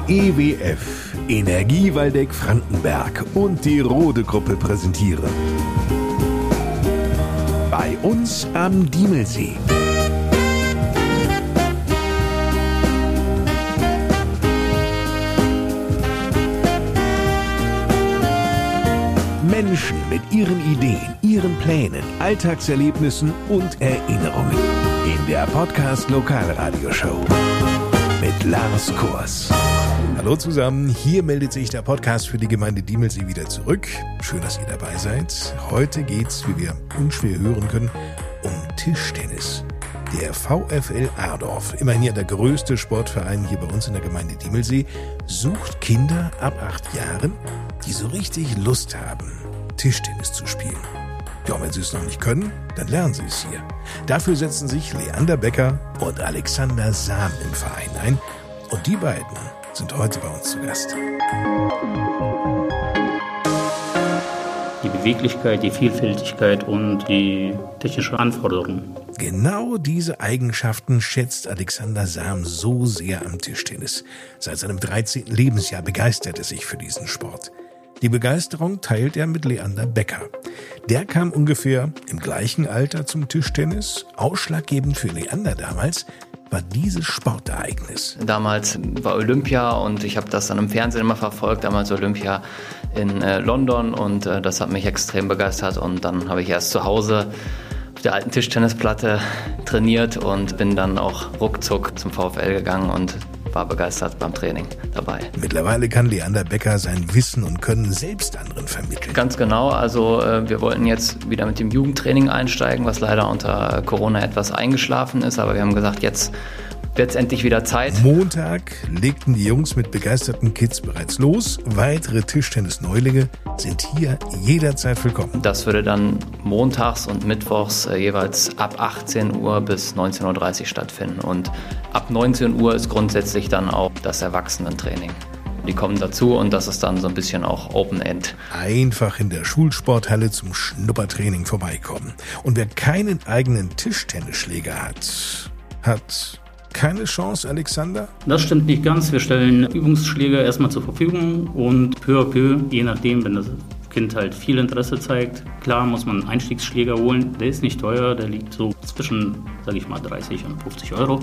EWF, Energie Waldeck-Frankenberg und die Rode-Gruppe präsentieren. Bei uns am Diemelsee. Menschen mit ihren Ideen, ihren Plänen, Alltagserlebnissen und Erinnerungen. In der Podcast Lokalradioshow mit Lars Kors. Hallo zusammen, hier meldet sich der Podcast für die Gemeinde Diemelsee wieder zurück. Schön, dass ihr dabei seid. Heute geht's, wie wir unschwer hören können, um Tischtennis. Der VfL Adorf, immerhin ja der größte Sportverein hier bei uns in der Gemeinde Diemelsee, sucht Kinder ab 8 Jahren, die so richtig Lust haben, Tischtennis zu spielen. Ja, wenn sie es noch nicht können, dann lernen sie es hier. Dafür setzen sich Leander Becker und Alexander Sam im Verein ein. Und die beiden sind heute bei uns zu Gast. Die Beweglichkeit, die Vielfältigkeit und die technische Anforderungen. Genau diese Eigenschaften schätzt Alexander Sam so sehr am Tischtennis. Seit seinem 13. Lebensjahr begeistert er sich für diesen Sport. Die Begeisterung teilt er mit Leander Becker. Der kam ungefähr im gleichen Alter zum Tischtennis. Ausschlaggebend für Leander damals war dieses Sportereignis. Damals war Olympia und ich habe das dann im Fernsehen immer verfolgt. Damals Olympia in London und das hat mich extrem begeistert. Und dann habe ich erst zu Hause auf der alten Tischtennisplatte trainiert und bin dann auch ruckzuck zum VfL gegangen und war begeistert beim Training dabei. Mittlerweile kann Leander Becker sein Wissen und Können selbst anderen vermitteln. Ganz genau, also wir wollten jetzt wieder mit dem Jugendtraining einsteigen, was leider unter Corona etwas eingeschlafen ist, aber wir haben gesagt, jetzt wird es endlich wieder Zeit. Montag legten die Jungs mit begeisterten Kids bereits los. Weitere Tischtennis-Neulinge sind hier jederzeit willkommen. Das würde dann montags und mittwochs jeweils ab 18 Uhr bis 19.30 Uhr stattfinden. Und ab 19 Uhr ist grundsätzlich dann auch das Erwachsenentraining. Die kommen dazu und das ist dann so ein bisschen auch Open-End. Einfach in der Schulsporthalle zum Schnuppertraining vorbeikommen. Und wer keinen eigenen Tischtennisschläger hat keine Chance, Alexander? Das stimmt nicht ganz. Wir stellen Übungsschläger erstmal zur Verfügung und peu à peu, je nachdem, wenn das Kind halt viel Interesse zeigt, klar muss man einen Einstiegsschläger holen. Der ist nicht teuer, der liegt so zwischen, sage ich mal, 30 und 50 Euro.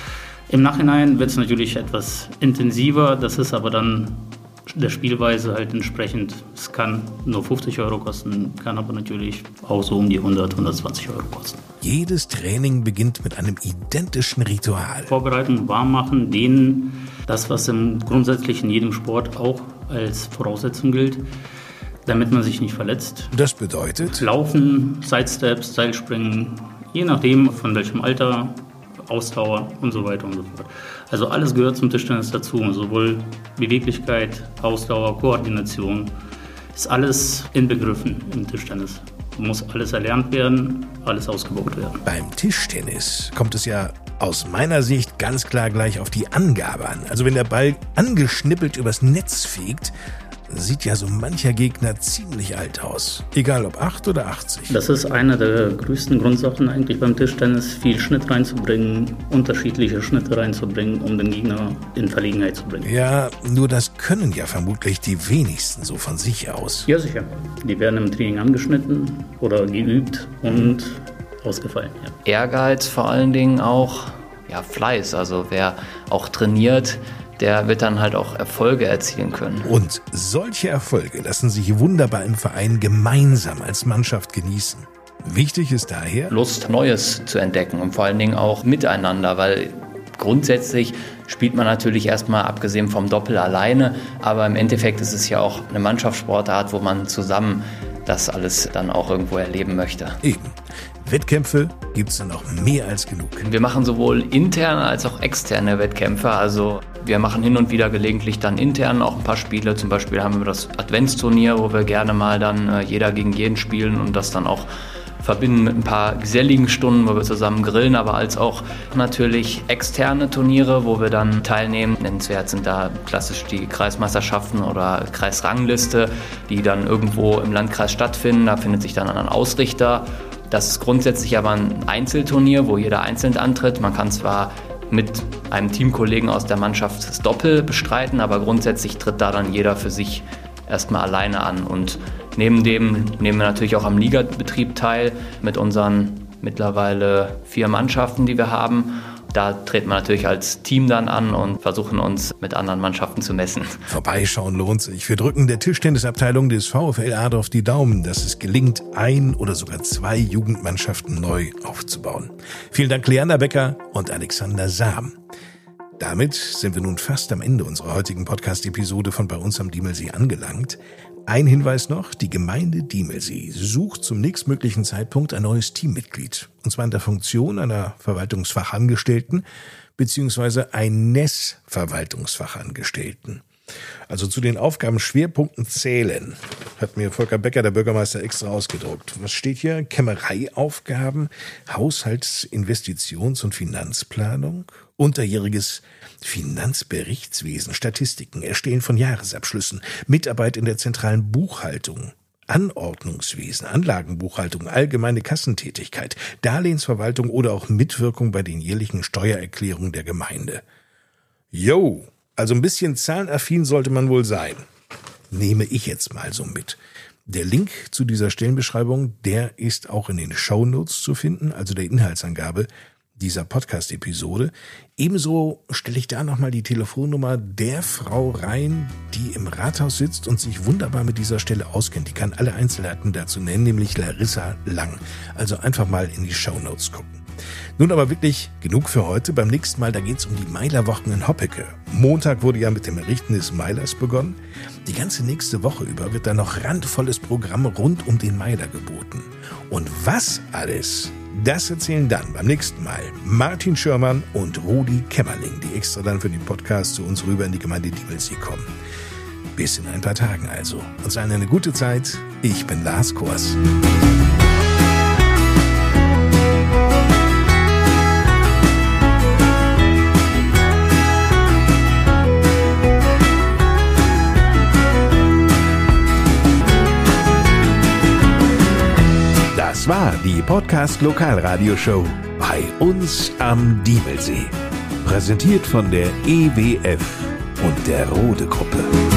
Im Nachhinein wird es natürlich etwas intensiver, das ist aber dann der Spielweise halt entsprechend. Es kann nur 50 Euro kosten, kann aber natürlich auch so um die 100, 120 Euro kosten. Jedes Training beginnt mit einem identischen Ritual. Vorbereiten, warm machen, dehnen, das was grundsätzlich in jedem Sport auch als Voraussetzung gilt, damit man sich nicht verletzt. Das bedeutet? Laufen, Sidesteps, Seilspringen, je nachdem von welchem Alter, Ausdauer und so weiter und so fort. Also alles gehört zum Tischtennis dazu, sowohl Beweglichkeit, Ausdauer, Koordination, ist alles inbegriffen im Tischtennis. Muss alles erlernt werden, alles ausgebaut werden. Beim Tischtennis kommt es ja aus meiner Sicht ganz klar gleich auf die Angabe an. Also wenn der Ball angeschnippelt übers Netz fegt, sieht ja so mancher Gegner ziemlich alt aus. Egal ob 8 oder 80. Das ist eine der größten Grundsachen eigentlich beim Tischtennis, viel Schnitt reinzubringen, unterschiedliche Schnitte reinzubringen, um den Gegner in Verlegenheit zu bringen. Ja, nur das können ja vermutlich die wenigsten so von sich aus. Ja, sicher. Die werden im Training angeschnitten oder geübt und ausgefallen. Ja. Ehrgeiz vor allen Dingen auch, ja, Fleiß. Also wer auch trainiert, der wird dann halt auch Erfolge erzielen können. Und solche Erfolge lassen sich wunderbar im Verein gemeinsam als Mannschaft genießen. Wichtig ist daher, Lust, Neues zu entdecken und vor allen Dingen auch miteinander, weil grundsätzlich spielt man natürlich erstmal abgesehen vom Doppel alleine, aber im Endeffekt ist es ja auch eine Mannschaftssportart, wo man zusammen das alles dann auch irgendwo erleben möchte. Eben. Wettkämpfe gibt es dann auch mehr als genug. Wir machen sowohl interne als auch externe Wettkämpfe. Also wir machen hin und wieder gelegentlich dann intern auch ein paar Spiele. Zum Beispiel haben wir das Adventsturnier, wo wir gerne mal dann jeder gegen jeden spielen und das dann auch verbinden mit ein paar geselligen Stunden, wo wir zusammen grillen, aber als auch natürlich externe Turniere, wo wir dann teilnehmen. Nennenswert sind da klassisch die Kreismeisterschaften oder Kreisrangliste, die dann irgendwo im Landkreis stattfinden. Da findet sich dann ein Ausrichter. Das ist grundsätzlich aber ein Einzelturnier, wo jeder einzeln antritt. Man kann zwar mit einem Teamkollegen aus der Mannschaft das Doppel bestreiten, aber grundsätzlich tritt da dann jeder für sich erstmal alleine an. Und neben dem nehmen wir natürlich auch am Ligabetrieb teil mit unseren mittlerweile 4 Mannschaften, die wir haben. Da treten wir natürlich als Team dann an und versuchen uns mit anderen Mannschaften zu messen. Vorbeischauen lohnt sich. Wir drücken der Tischtennisabteilung des VfL Adorf die Daumen, dass es gelingt, 1 oder sogar 2 Jugendmannschaften neu aufzubauen. Vielen Dank, Leander Becker und Alexander Sam. Damit sind wir nun fast am Ende unserer heutigen Podcast-Episode von Bei uns am Diemelsee angelangt. Ein Hinweis noch, die Gemeinde Diemelsee sucht zum nächstmöglichen Zeitpunkt ein neues Teammitglied. Und zwar in der Funktion einer Verwaltungsfachangestellten bzw. eines Verwaltungsfachangestellten. Also zu den Aufgabenschwerpunkten zählen, hat mir Volker Becker, der Bürgermeister, extra ausgedruckt. Was steht hier? Kämmereiaufgaben, Haushalts-, Investitions- und Finanzplanung, unterjähriges Finanzberichtswesen, Statistiken, Erstellen von Jahresabschlüssen, Mitarbeit in der zentralen Buchhaltung, Anordnungswesen, Anlagenbuchhaltung, allgemeine Kassentätigkeit, Darlehensverwaltung oder auch Mitwirkung bei den jährlichen Steuererklärungen der Gemeinde. Jo! Also ein bisschen zahlenaffin sollte man wohl sein. Nehme ich jetzt mal so mit. Der Link zu dieser Stellenbeschreibung, der ist auch in den Shownotes zu finden, also der Inhaltsangabe dieser Podcast-Episode. Ebenso stelle ich da nochmal die Telefonnummer der Frau rein, die im Rathaus sitzt und sich wunderbar mit dieser Stelle auskennt. Die kann alle Einzelheiten dazu nennen, nämlich Larissa Lang. Also einfach mal in die Shownotes gucken. Nun aber wirklich genug für heute. Beim nächsten Mal, da geht's um die Meilerwochen in Hoppecke. Montag wurde ja mit dem Errichten des Meilers begonnen. Die ganze nächste Woche über wird da noch randvolles Programm rund um den Meiler geboten. Und was alles, das erzählen dann beim nächsten Mal Martin Schirmann und Rudi Kämmerling, die extra dann für den Podcast zu uns rüber in die Gemeinde Diemelsee kommen. Bis in ein paar Tagen also. Uns allen eine gute Zeit. Ich bin Lars Kors. Das war die Podcast-Lokalradioshow bei uns am Diemelsee. Präsentiert von der EWF und der Rode Gruppe.